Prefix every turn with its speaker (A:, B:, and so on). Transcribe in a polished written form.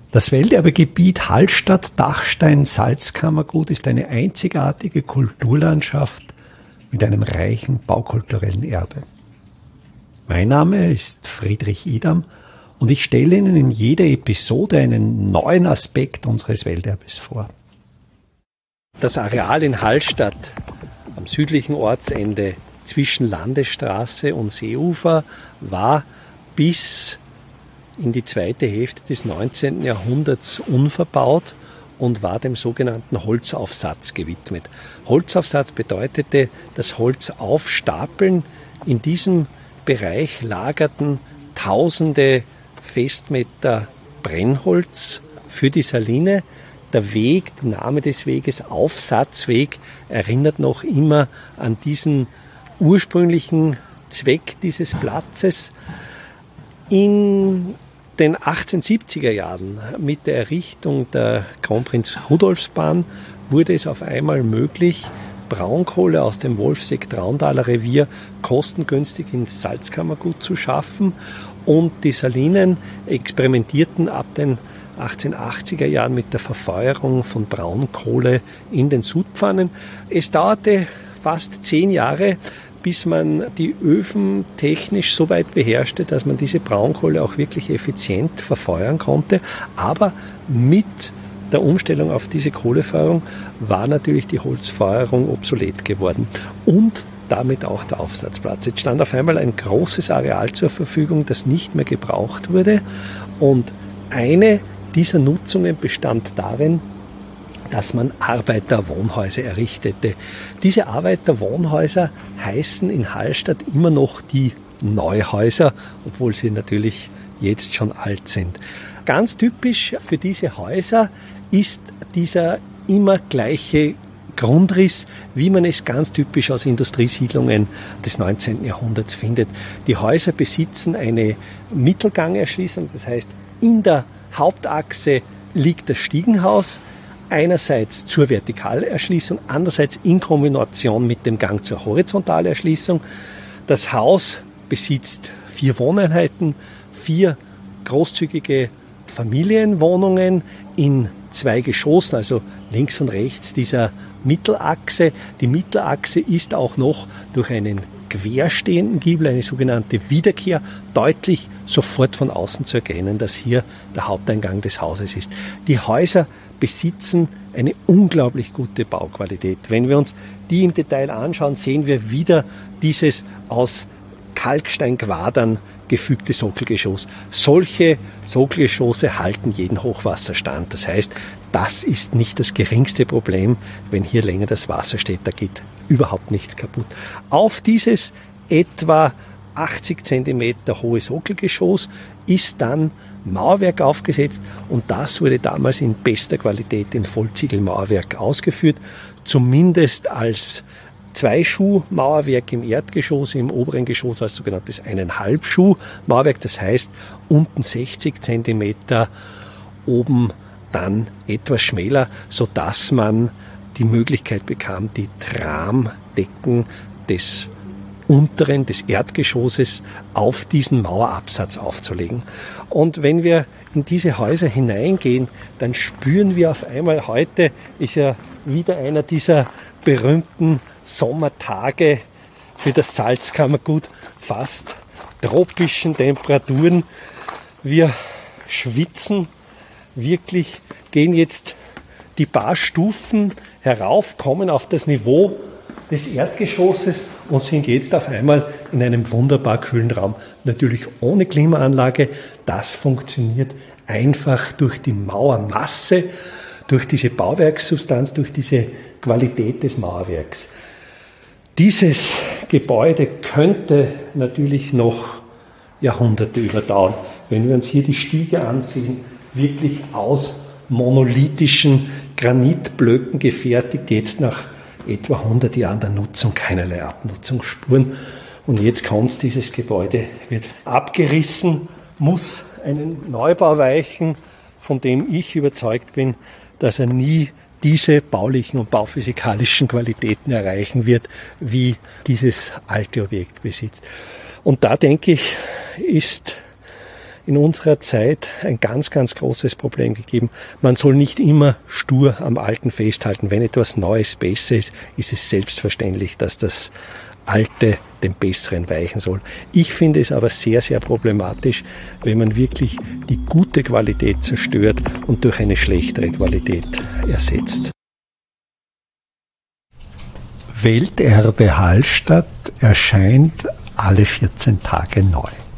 A: Das Welterbegebiet Hallstatt-Dachstein-Salzkammergut ist eine einzigartige Kulturlandschaft mit einem reichen baukulturellen Erbe. Mein Name ist Friedrich Idam und ich stelle Ihnen in jeder Episode einen neuen Aspekt unseres Welterbes vor. Das Areal in Hallstatt am südlichen Ortsende zwischen Landesstraße und Seeufer war bis in die zweite Hälfte des 19. Jahrhunderts unverbaut und war dem sogenannten Holzaufsatz gewidmet. Holzaufsatz bedeutete das Holz aufstapeln. In diesem Bereich lagerten tausende Festmeter Brennholz für die Saline. Der Name des Weges, Aufsatzweg, erinnert noch immer an diesen ursprünglichen Zweck dieses Platzes. In den 1870er Jahren mit der Errichtung der Kronprinz-Rudolfsbahn wurde es auf einmal möglich, Braunkohle aus dem Wolfseck-Trauntaler Revier kostengünstig ins Salzkammergut zu schaffen, und die Salinen experimentierten ab den 1880er Jahren mit der Verfeuerung von Braunkohle in den Sudpfannen. Es dauerte fast 10 Jahre, bis man die Öfen technisch so weit beherrschte, dass man diese Braunkohle auch wirklich effizient verfeuern konnte. Aber mit der Umstellung auf diese Kohlefeuerung war natürlich die Holzfeuerung obsolet geworden und damit auch der Aufsatzplatz. Jetzt stand auf einmal ein großes Areal zur Verfügung, das nicht mehr gebraucht wurde, und eine dieser Nutzungen bestand darin, dass man Arbeiterwohnhäuser errichtete. Diese Arbeiterwohnhäuser heißen in Hallstatt immer noch die Neuhäuser, obwohl sie natürlich jetzt schon alt sind. Ganz typisch für diese Häuser ist dieser immer gleiche Grundriss, wie man es ganz typisch aus Industriesiedlungen des 19. Jahrhunderts findet. Die Häuser besitzen eine Mittelgangerschließung, das heißt, in der Hauptachse liegt das Stiegenhaus, einerseits zur Vertikalerschließung, andererseits in Kombination mit dem Gang zur Horizontalerschließung. Das Haus besitzt 4 Wohneinheiten, 4 großzügige Familienwohnungen in 2 Geschossen, also links und rechts dieser Mittelachse. Die Mittelachse ist auch noch durch einen querstehenden Giebel, eine sogenannte Wiederkehr, deutlich sofort von außen zu erkennen, dass hier der Haupteingang des Hauses ist. Die Häuser besitzen eine unglaublich gute Bauqualität. Wenn wir uns die im Detail anschauen, sehen wir wieder dieses aus Kalksteinquadern gefügte Sockelgeschoss. Solche Sockelgeschosse halten jeden Hochwasserstand. Das heißt, das ist nicht das geringste Problem, wenn hier länger das Wasser steht. Da geht überhaupt nichts kaputt. Auf dieses etwa 80 cm hohe Sockelgeschoss ist dann Mauerwerk aufgesetzt, und das wurde damals in bester Qualität in Vollziegelmauerwerk ausgeführt, zumindest als 2-Schuh-Mauerwerk im Erdgeschoss, im oberen Geschoss als sogenanntes 1,5-Schuh-Mauerwerk, das heißt unten 60 cm, oben dann etwas schmäler, sodass man die Möglichkeit bekam, die Tramdecken des Erdgeschosses auf diesen Mauerabsatz aufzulegen. Und wenn wir in diese Häuser hineingehen, dann spüren wir auf einmal, heute ist ja wieder einer dieser berühmten Sommertage für das Salzkammergut, fast tropischen Temperaturen. Wir schwitzen wirklich, gehen jetzt die paar Stufen herauf, kommen auf das Niveau des Erdgeschosses und sind jetzt auf einmal in einem wunderbar kühlen Raum. Natürlich ohne Klimaanlage. Das funktioniert einfach durch die Mauermasse, durch diese Bauwerkssubstanz, durch diese Qualität des Mauerwerks. Dieses Gebäude könnte natürlich noch Jahrhunderte überdauern. Wenn wir uns hier die Stiege ansehen, wirklich aus monolithischen Granitblöcken gefertigt, jetzt nach etwa 100 Jahren der Nutzung keinerlei Abnutzungsspuren. Und jetzt kommt dieses Gebäude, wird abgerissen, muss einen Neubau weichen, von dem ich überzeugt bin, dass er nie diese baulichen und bauphysikalischen Qualitäten erreichen wird, wie dieses alte Objekt besitzt. Und da denke ich, ist
B: in unserer Zeit ein ganz, ganz großes Problem gegeben. Man soll nicht immer stur am Alten festhalten. Wenn etwas Neues besser ist, ist es selbstverständlich, dass das Alte dem Besseren weichen soll. Ich finde es aber sehr, sehr problematisch, wenn man wirklich die gute Qualität zerstört und durch eine schlechtere Qualität ersetzt.
A: Welterbe Hallstatt erscheint alle 14 Tage neu.